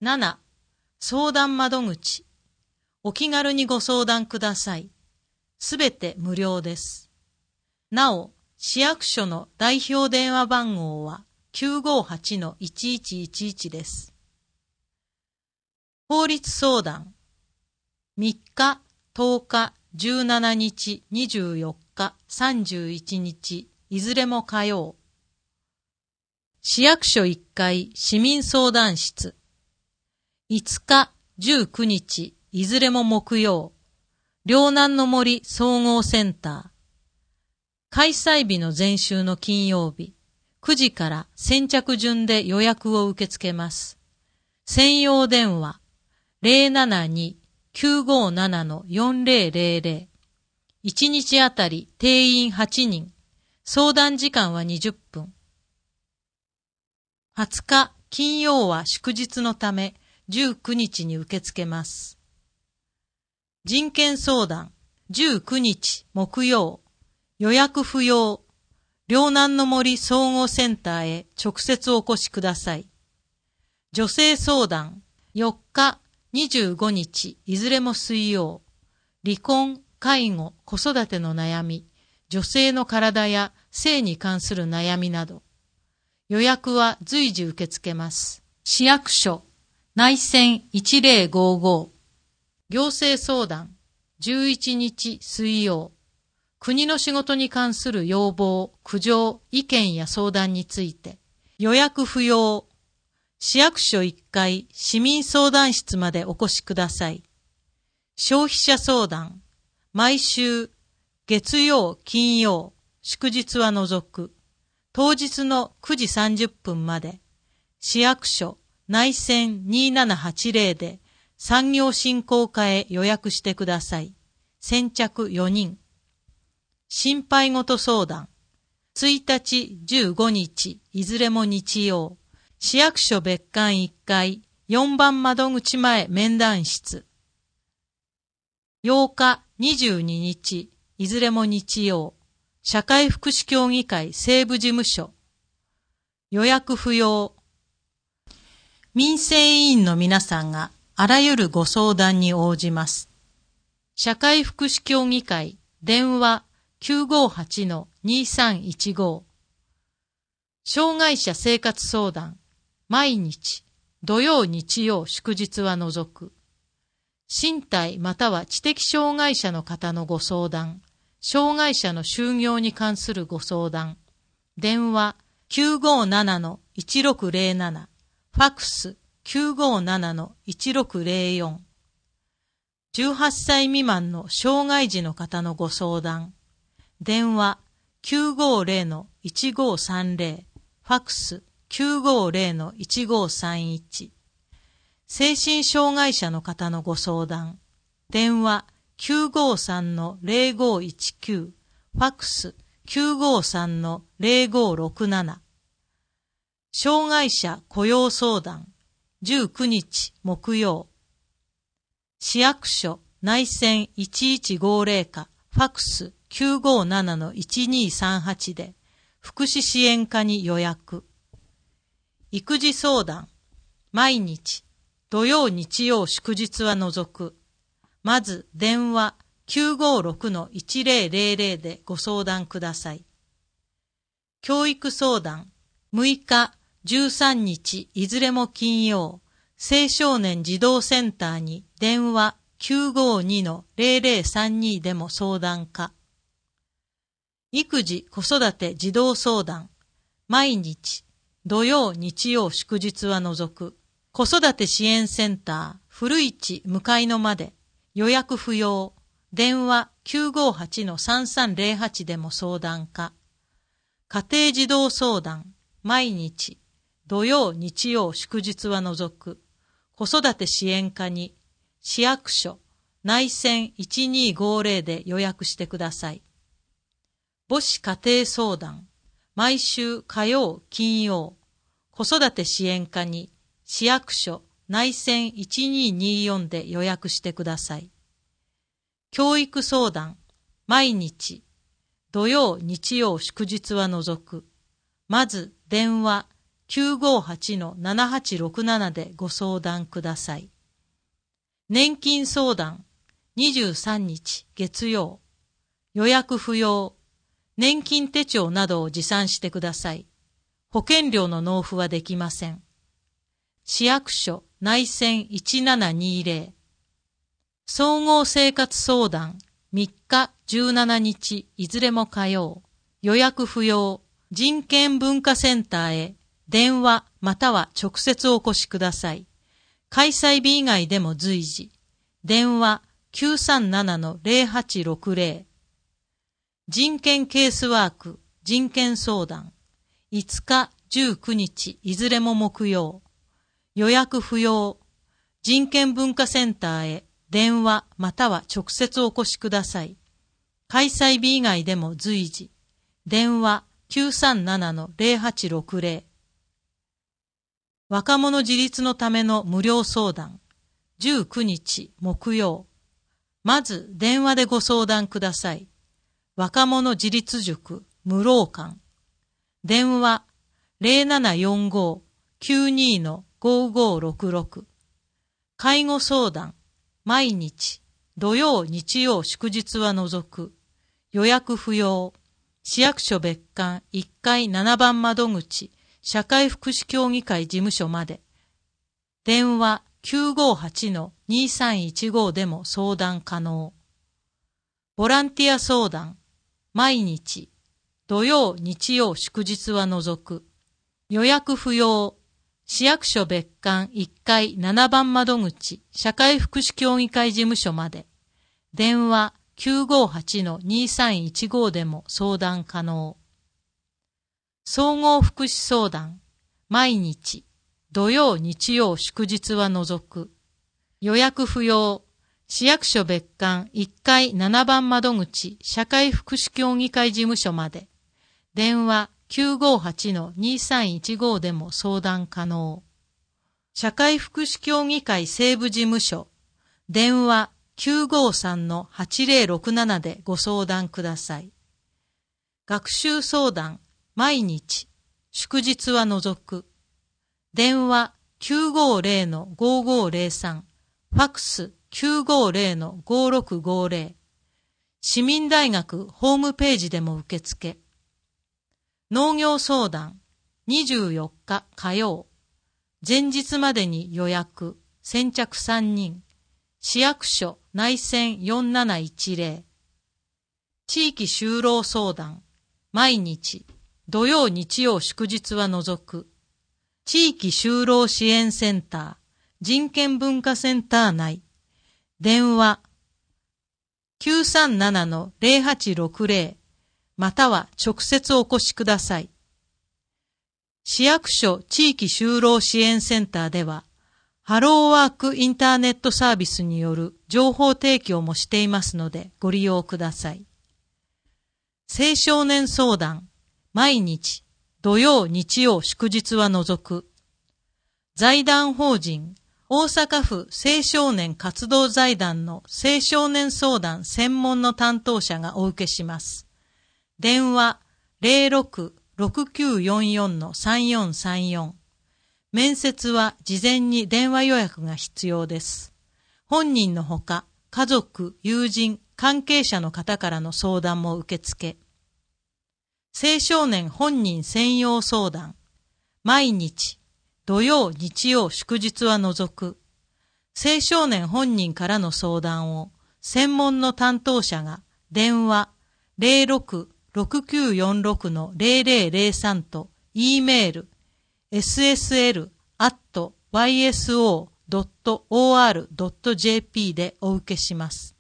7、相談窓口。お気軽にご相談ください。すべて無料です。なお、市役所の代表電話番号は 958-1111 です。法律相談。3日、10日、17日、24日、31日、いずれも火曜。市役所1階市民相談室。5日、19日、いずれも木曜。両南の森総合センター。開催日の前週の金曜日、9時から先着順で予約を受け付けます。専用電話 072-957-4000。1日あたり定員8人。相談時間は20分。20日金曜は祝日のため19日に受け付けます。人権相談19日木曜。予約不要。両南の森総合センターへ直接お越しください。女性相談4日、25日、いずれも水曜。離婚、介護、子育ての悩み、女性の体や性に関する悩みなど。予約は随時受け付けます。市役所、内線1055。行政相談11日水曜。国の仕事に関する要望、苦情、意見や相談について。予約不要。市役所1階市民相談室までお越しください。消費者相談。毎週、月曜、金曜、祝日は除く。当日の9時30分まで。市役所、内線2780で産業振興課へ予約してください。先着4人。心配事相談。1日、15日、いずれも日曜。市役所別館1階、4番窓口前面談室。8日、22日、いずれも日曜。社会福祉協議会西部事務所。予約不要。民生委員の皆さんがあらゆるご相談に応じます。社会福祉協議会電話958-2315。障害者生活相談毎日土曜日曜祝日は除く。身体または知的障害者の方のご相談、障害者の就業に関するご相談、電話 957-1607、ファックス 957-1604。18歳未満の障害児の方のご相談、電話 950-1530、ファックス 950-1531。精神障害者の方のご相談、電話 953-0519、ファックス 953-0567。障害者雇用相談、19日木曜。市役所内線1150課、ファックス 957-1238 で福祉支援課に予約。育児相談、毎日、土曜日曜祝日は除く。まず電話 956-1000 でご相談ください。教育相談、6日、13日、いずれも金曜、青少年児童センターに電話 952-0032 でも相談可。育児・子育て児童相談、毎日、土曜日曜祝日は除く。子育て支援センター、古市向かいのまで、予約不要、電話 958-3308 でも相談可。家庭児童相談、毎日、土曜日曜祝日は除く。子育て支援課に、市役所、内線1250で予約してください。母子家庭相談、毎週火曜、金曜、子育て支援課に、市役所、内線1224で予約してください。教育相談、毎日、土曜、日曜、祝日は除く。まず電話 958-7867でご相談ください。年金相談23日月曜。予約不要。年金手帳などを持参してください。保険料の納付はできません。市役所内線1720。総合生活相談3日17日いずれも火曜。予約不要。人権文化センターへ電話または直接お越しください。開催日以外でも随時。電話 937-0860。人権ケースワーク人権相談5日19日いずれも木曜。予約不要。人権文化センターへ電話または直接お越しください。開催日以外でも随時。電話 937-0860。若者自立のための無料相談19日木曜。まず電話でご相談ください。若者自立塾無労館。電話 0745-92-5566。介護相談毎日土曜日曜祝日は除く。予約不要。市役所別館1階7番窓口社会福祉協議会事務所まで。電話 958-2315 でも相談可能。ボランティア相談毎日土曜日曜祝日は除く。予約不要。市役所別館1階7番窓口社会福祉協議会事務所まで。電話 958-2315 でも相談可能。総合福祉相談毎日土曜日曜祝日は除く。予約不要。市役所別館1階7番窓口社会福祉協議会事務所まで。電話 958-2315 でも相談可能。社会福祉協議会西部事務所。電話 953-8067 でご相談ください。学習相談毎日祝日は除く。電話 950-5503。ファックス 950-5650。市民大学ホームページでも受付。農業相談24日火曜。前日までに予約。先着3人。市役所内線4710。地域就労相談毎日土曜日曜祝日は除く。地域就労支援センター人権文化センター内。電話 937-0860 または直接お越しください。市役所地域就労支援センターではハローワークインターネットサービスによる情報提供もしていますのでご利用ください。青少年相談毎日土曜日曜祝日は除く。財団法人大阪府青少年活動財団の青少年相談専門の担当者がお受けします。電話 06-6944-3434。面接は事前に電話予約が必要です。本人のほか、家族、友人、関係者の方からの相談も受け付け。青少年本人専用相談。毎日、土曜、日曜、祝日は除く。青少年本人からの相談を、専門の担当者が、電話 06-6946-0003 と、E メール、ssl@yso.or.jp でお受けします。